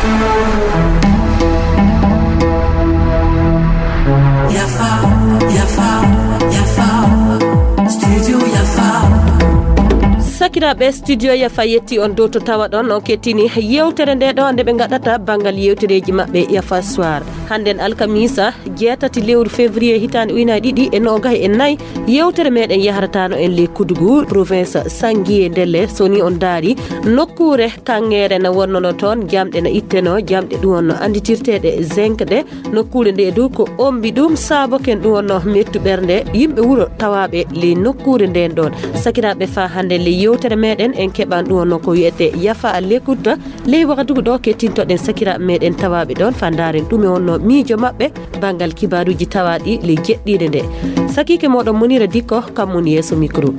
Sakiraɓe studio Yafa yetti on dow to tawa ɗon o kettini yewtere nde ɗo nde ɓe gaɗata bangal yewtereji mabɓe Yafa soir hannden alkamisa 7 lewru février hitande ujunere ɗiɗi e nogas e nayyi yewtere meɗen yaharatano en le Koudougou province Sanguié Ndelle soni on daari nokkure kangere na wonnono toon jamɗe na itteno jamɗe ɗum wonno anditirteɗe zinc ɗe nokkure nde du ko ombi ɗum saboken ɗum wonno mettu ɓernde yimɓe wuuro tawaɓe le nokkure nden ɗon sakiraɓe fa hande le yewtere meɗen en keɓan ɗum wonno ko wiyete Yafa à l'écoute ley waktu ɗo kettintoɗen sakiraɓe meɗen tawaɓe ɗon fandaren ɗum e wonno miijo mabɓe bangal kibaruji tawaɗi le jeɗɗiɗe nde sakike moɗon Monira Dikko kam woni yeeso micro.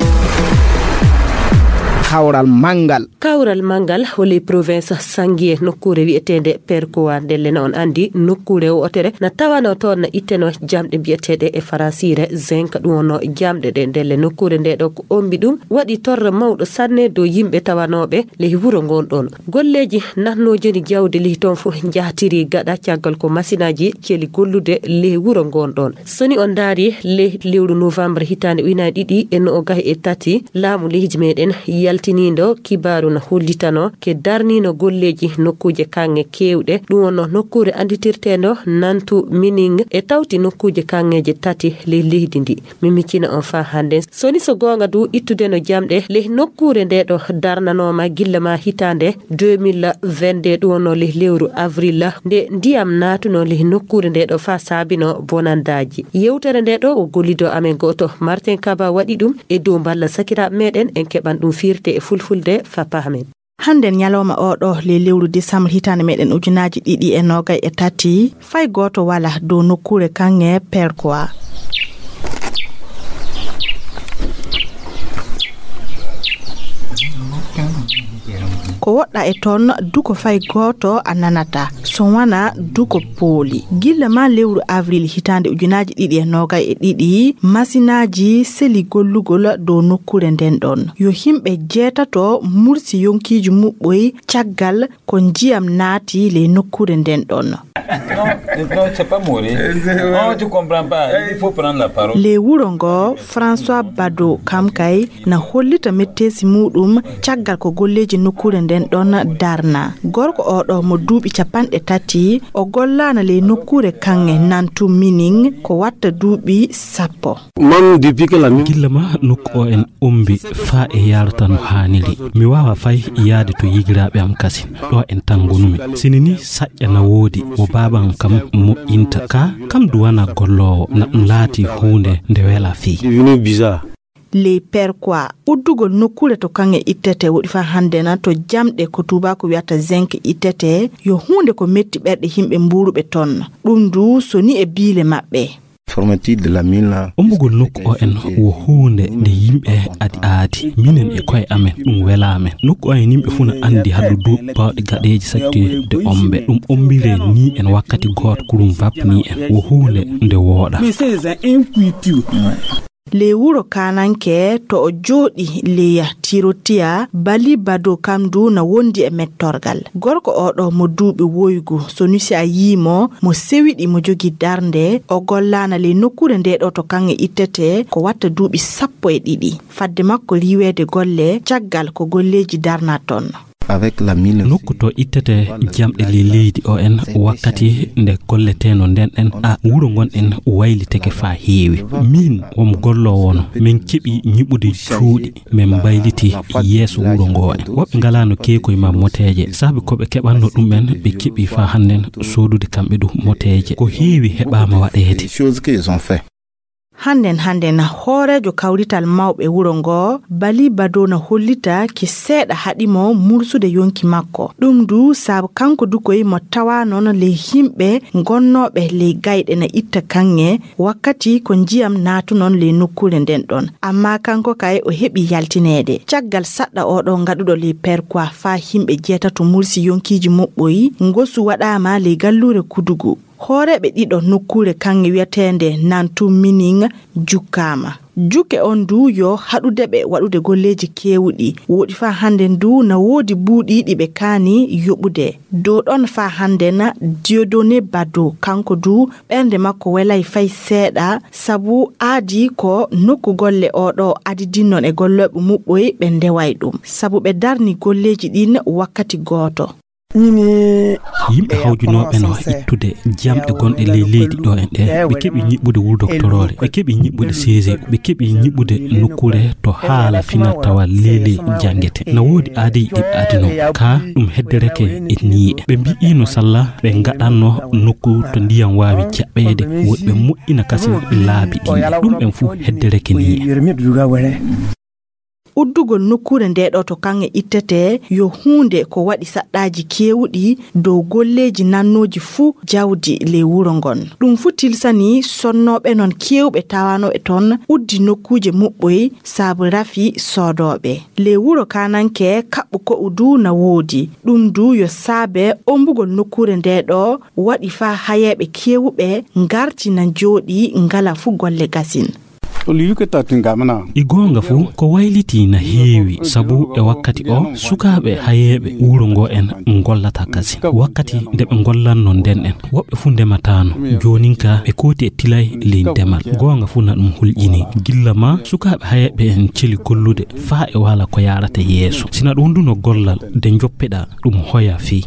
Kawral mangal holi province Sanguié nokkure wi'etede Perkowa Ndelle na on andi nokkure wotere na tawano toon na itteno jamɗe bi'etede e faransire zinc ɗum wonno jamɗe ɗe Ndelle nokkure nde ɗo ko ombi ɗum waɗi torre mawɗo sanne dow yimɓe tawanoɓe le wuro gonɗon golleji natno joni jawdi li toon fu jaatiri gaɗa caggal ko masinaji celi gollude le wuro gonɗon soni on daari le lewru novembre hitande ujunere ɗiɗi e nogas e tati laamu leydi meɗen tinindo kibaru na hollitano ke darnino golleji nokkuje kange kewɗe ɗum wonno nokkure anditirteno nantu mining e tawti nokkuje kangeje tati le leydi ndi mimicina on fa hande soni so gonga du ittude no jamɗe le nokkure nde ɗo darnanoma gillama hitande 2022 ɗum wonno le lewru avril nde ndiyam natuno le nokkure nde ɗo fa saabino bonandaji yewtere nde ɗo o gollido amen goto Martin Kaba waɗi ɗum e dow balla sakiraɓe meɗen en keɓan ɗum firte e fulfulde fapamen handen nyaloma oɗo le lewru décembre hitande meɗen ujunaji ɗiɗi e nogas e tati fay goto wala dow nokkure kange Perkowa ko woɗɗa e toon duko fay goto a nanata so wana duko pooli gilla ma lewru avril hitande ujunaji ɗiɗi e nogas e ɗiɗi masinaji seli gollugol dow nokkure nden ɗon yo himɓe jeetato mursi yonkiji muɓɓoy caggal ko jiyam naati le nokkure nden ɗon le wuro ngo François Bado kam kay na hollita mettesi muɗum caggal ko golleji nokkure nden ɗon darna gorko oɗo mo duuɓi 30 o gollana le nokkure kange nantu mining ko watta duuɓi 10 gillama nokku o en ombi fa e yarata no haniri mi wawa fay yaade to yigiraɓe am kasi ɗo en tangonumi sinini saƴƴa na woodi o babam kam mo inta kam duwana gollowo na ɗum laati hunde nde wela fi le Perkowa uddugol nokkure to kange ittete woɗi fa hande na to jamɗe ko tubako wiyata zinc ittete yo hunde ko metti ɓerɗe himɓe mburuɓe ton ɗum du soni e biile maɓɓe ombugol nokku o en wo hunde nde yimɓe aadi minen e koye amen ɗum welamen nokku o en yimɓe fu na andi haɗo du bawɗe gaɗeji saktude ombe ɗum ombire ni en wakkati goto kurum vapni en wo hunde nde wooɗa le wuro kananke to o jooɗi leya tirotiya Bali Bado kamdu na wondi e mettorgal gorko oɗo mo duuɓi woygu so nisi a yimo mo sewiɗi mo jogi darnde o gollana le nokkure nde ɗo to kange ittete ko watta duuɓi 12 fadde makko riwede golle caggal ko golleji darna ton nokku to ittete jamɗe le leydi o en wakkati nde golleteno nden en a wuro gonɗen wayliteke fa heewi min wom gollowono min keɓi ñiɓude cuuɗi min bayliti yeeso wuro ngo en woɓɓe ngalano keekoye ma moteje saabi koɓe keɓanno ɗumen ɓe keɓi fa hannen sodude kamɓe ɗum moteje ko heewi heɓama waɗede handen hoorejo kawrital mawɓe wuro ngo Bali Bado na hollita ki seeɗa haɗimo mursude yonki makko ɗum du saabu kanko dukoy mo tawa noon le himɓe gonnoɓe le gayɗe na itta kange wakkati ko jiyam naatu noon le nokkure nden ɗon amma kanko kay o heɓi yaltinede caggal saɗɗa oɗo ngaɗuɗo le Perkowa fa himɓe jeetato mursi yonkiji moɓɓoyi ngosu waɗama le gallure Koudougou hooreɓe ɗiɗo nokkure kange wiyatende nantu mining jukkama juke on du yo haɗude ɓe waɗude golleji kewuɗi woɗi fa hande du na wodi buuɗi ɗi ɓe kaani yoɓude dow ɗon fa hande na Dieudonné Bado kanko du ɓernde makko welay fay seeɗa sabu aadi ko nokku golle oɗo adi dinnon e golloɓe muɓɓoy ɓe ndeway ɗum sabu ɓe darni golleji ɗin wakkati gooto. yimɓe hawjunoɓe no ittude jamɗe gonɗe ley leydi ɗo en ɗe ɓe keɓi ñiɓɓude wuro doctorore ɓe keɓi ñiɓɓude CG ɓe keɓi ñiɓɓude nokkure to haala fina tawa lele jangete na woodi aadi ɗiɓɓe adino ka ɗum heddereke e niye ɓe mbi'ino salla ɓe gaɗanno nokku to ndiyam wawi jaɓɓede woɗɓe moƴƴina kasi laabi ɗinɗe ɗum ɓen fuu heddereke niye. uddugol nokkure ndeɗo to kange ittete yo hunde ko waɗi saɗɗaji kewuɗi dow golleji nannoji fuu jawdi ley wuro ngon ɗum fuu tilsani sonnoɓe non kewɓe tawanoɓe ton uddi nokkuje muɓɓoy saabu rafi sodoɓe ley wuro kananke kaɓɓu ko udu na woodi ɗum du yo saabe ombugol nokkure ndeɗo waɗi fa hayeɓe kewuɓe ngarti na jooɗi ngala fuu golle gasin. igonga fu ko wayliti na heewi sabu e wakkati o sukaɓe hayeɓe wuro ngo en gollata kasi wakkati nde ɓe gollanno nden en woɓɓe fu ndematano joninka ɓe kooti e tilay ley ndemal gonga fu na ɗum hulƴini gilla ma sukaɓe hayeɓe en celi gollude faa e wala ko yarata yeeso sina ɗum duno gollal nde joppeɗa ɗum hoya fii.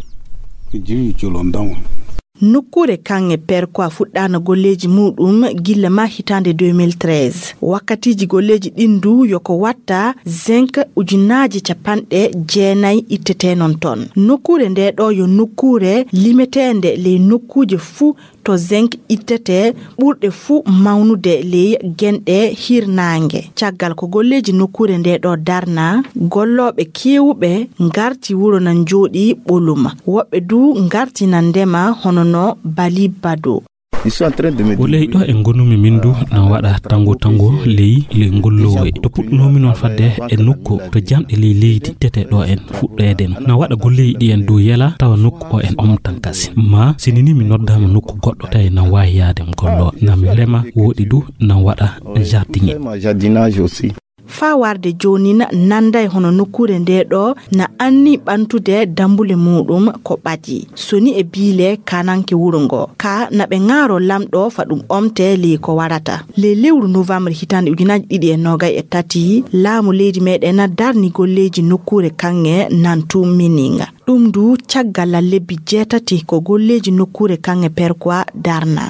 nokkure kange perko fuɗɗano golleji muɗum gilla ma hitande 2013 wakkatiji golleji ɗindu yoko watta zinc ujunaji capanɗe jeenayi ittete non ton nokkure nde ɗo yo nokkure limetende ley nokkuje fuu to zinc ittete ɓurɗe fuu mawnude ley genɗe hirnange caggal ko golleji nokkure nde ɗo darna golloɓe kewuɓe ngarti wuro nan jooɗi ɓoluma woɓɓe du ngarti nan ndema hono no Bali Bado. o ley ɗo e gonumi min du na waɗa tango ley gollowe to puɗɗunomi noon fadde e nokku to jamɗe ley leydi tete ɗo en fuɗɗede no na waɗa golleji ɗi en dow yela tawa nokku o en omtan kasi ma sinini mi noddama nokku goɗɗo tawi na wawi yaade gollo na mi lema woɗi du na waɗa jardinage aussi fa warde jonina nanday hono nokkure nde ɗo na anni ɓantude dambule muɗum ko ɓaji soni e biile kananke wuro ngo ka na ɓe ŋaaro lamɗo fa ɗum omte ley ko warata ley lewru novembre hitande 2023 laamu leydi meɗen darni golleji nokkure kange nantu mininga ɗum du caggal lebbi 8 ko golleji nokkure kange perkwa darna.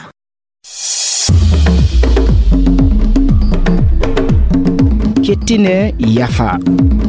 kettine yafa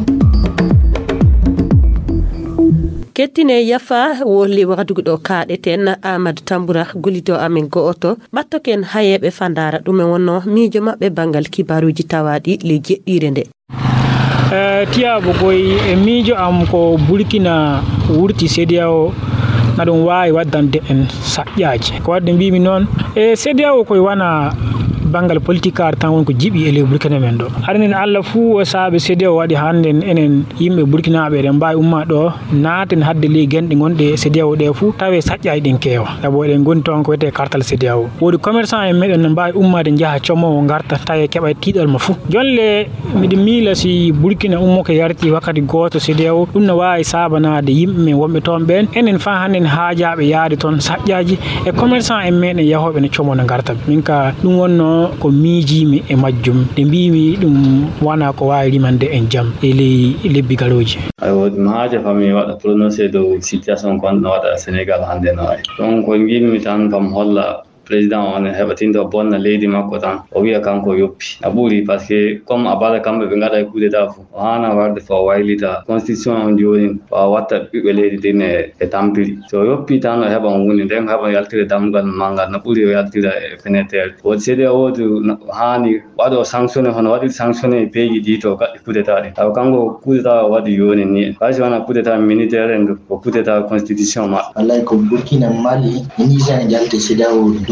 kettine yafa woli wadugo ɗo kaɗeten Amadou Tamboura gollido amin go'oto ɓattoken hayeɓe fandara ɗum e wonno miijo maɓɓe bangal kibaruji tawaɗi le jeɗɗire nde tiyabo goy e miijo am ko Burkina wurti CEDEAO na ɗum wawi waddande en saƴƴaji ko wadde mbimi noon e CEDEAO koye wana bangal politique ar tan wonko jibi e le Burkina men do arnen alla fu o saabe CEDEAO wadi handen enen yimbe Burkina be en mbay umma do naaten hadde le gende gonde CEDEAO de fu tawe sajjay din kewa dabo en gon ton ko wete kartal CEDEAO wodi commerçant en meden mbay ummade jaha chomo ngarta tawe keba tidal ma fu jolle midi mila si Burkina ummo ko yarti wakati goto CEDEAO dum no wawi sabanade yimbe wombe ton ben enen fa handen haajabe yaade ton sajjaji e commerçant en meden yahobe no chomo ngarta minka dum wonno ko miijimi e majjum de mbimi dum wana ko wawi limande en jam e lebbi garoji ayo maaje fami wada prononcer do situation kon no wada Sénégal hande no ay donc ko mbimi tan kam holla président on heɓatindo bonna leydi makko tan o wiya kanko yoppi a ɓuuri par ce que comme a bala kamɓe ɓe gaɗa coup d'état fo o hana warde fo waylita constitution on joni o watta ɓiɓɓe leydi din e tampiri so yoppi tan o heɓa on woni nden heɓa yaltire damgal mangal no ɓuuri o yaltira e fenêtre wodi CEDEAO wodi hani waɗo sanctionné hono waɗi sanctionné pays ɗi to gaɗɗi coup d'état ɗi taw kanko coup d'état o waɗi yoni ni hayso wona coup d'état militaire en ko coup d'état constitution maɓɓe wallahi ko Burkina Mali Niger jalte CEDEAO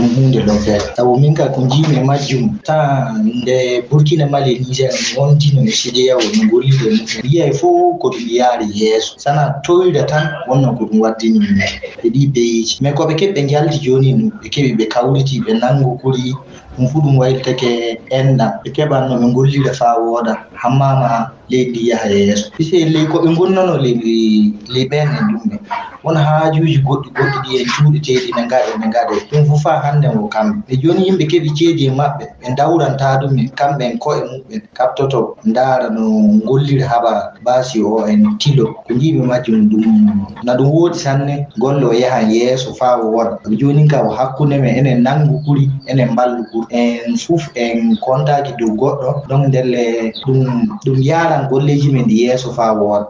ɗum hunde lofe sabu min ka ko jimi majjum ta nde Burkina Mali Niger on dino e CEDEAO no gollide mum yi'ay fof ko ɗum yaari yeeso sana toyda tan wonno ko ɗum waddini min e ɗi beiji mais koɓe keɓi ɓe jalti joni ɓe keɓi ɓe kawriti ɓe nango kuri ɗum fu ɗum waylitake enɗam ɓe keɓanno ɓe gollida fa wooda hammama leydi yaha yeeso pise ley ko ɓe gonnano ley ɓenne ɗumɓe won haajuji goɗɗi ɗi en cuuɗiteɗi ne gaɗe ɗum fu fa hande o kamɓe ɓe joni yimɓe keɓi ceedi e maɓɓe ɓe dawranta ɗumen kamɓe en koye muɓɓen kabtoto ndaara no gollira haɓa basi o en tilo ko jiimi majjum ɗum na ɗum woodi sanne golle o yaha yeeso fa o woɗa joni ka o hakkunde men enen nangu ɓuri enen mballu ɓuri en fof en kontaki dow goɗɗo donc ndelle ɗum yaran golleji men ɗi yeeso fa woɗa.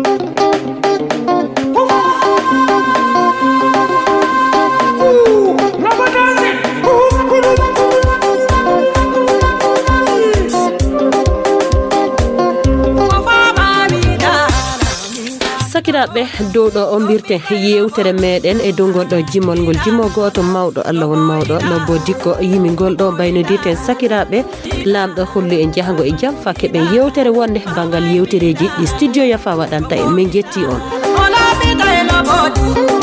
sakiraɓe dow ɗo o mbirte yewtere meɗen e dow ngol ɗo jimmol ngol jimmo goto mawɗo Allah won mawɗo no bo dikko yimigol ɗo mbaynoditen sakiraɓe lamɗo holli en jahango e jaam fa keɓen yewtere wonde bangal yewtereji ɗi studio Yafa waɗanta en min jetti on.